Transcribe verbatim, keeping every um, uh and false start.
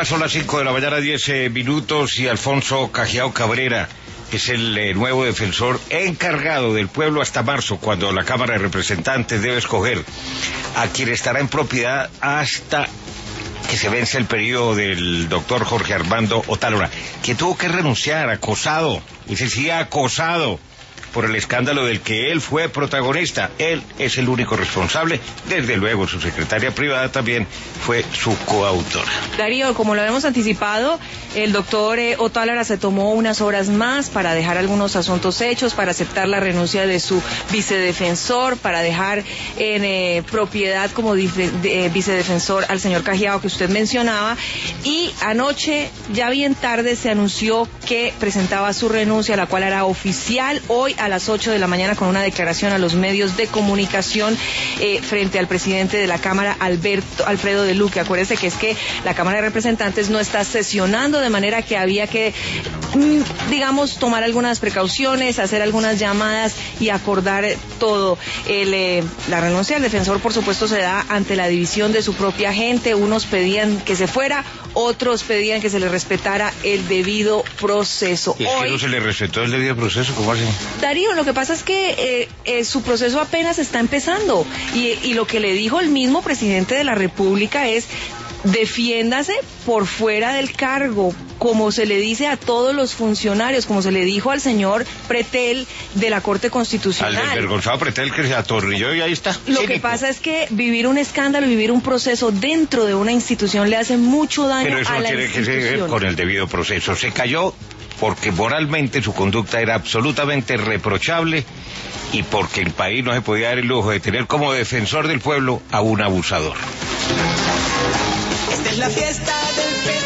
Ya son las cinco de la mañana, diez eh, minutos, y Alfonso Cajiao Cabrera es el eh, nuevo defensor encargado del pueblo hasta marzo, cuando la Cámara de Representantes debe escoger a quien estará en propiedad hasta que se vence el periodo del doctor Jorge Armando Otálora, que tuvo que renunciar, acosado, y se sigue acosado por el escándalo del que él fue protagonista. Él es el único responsable. Desde luego, su secretaria privada también fue su coautora. Darío, como lo habíamos anticipado, el doctor eh, Otálora se tomó unas horas más para dejar algunos asuntos hechos, para aceptar la renuncia de su vicedefensor, para dejar en eh, propiedad como dife, de, eh, vicedefensor al señor Cajiao, que usted mencionaba, y anoche, ya bien tarde, se anunció que presentaba su renuncia, la cual era oficial hoy a las ocho de la mañana, con una declaración a los medios de comunicación eh, frente al presidente de la Cámara, Alberto Alfredo de Luque. Acuérdese que es que la Cámara de Representantes no está sesionando, de manera que había que, digamos, tomar algunas precauciones, hacer algunas llamadas y acordar todo. El, eh, la renuncia del defensor, por supuesto, se da ante la división de su propia gente. Unos pedían que se fuera, otros pedían que se le respetara el debido proceso. ¿Y es Hoy, que no se le respetó el debido proceso? ¿Cómo así? Darío, lo que pasa es que eh, eh, su proceso apenas está empezando, y, y lo que le dijo el mismo presidente de la República es: defiéndase por fuera del cargo, como se le dice a todos los funcionarios, como se le dijo al señor Pretel de la Corte Constitucional. Al desvergonzado Pretel, que se atornilló y ahí está. Lo Cínico. que pasa es que vivir un escándalo, vivir un proceso dentro de una institución le hace mucho daño Pero eso a no la tiene que ver institución. con el debido proceso. Se cayó porque moralmente su conducta era absolutamente reprochable y porque el país no se podía dar el lujo de tener como defensor del pueblo a un abusador. Esta es la fiesta del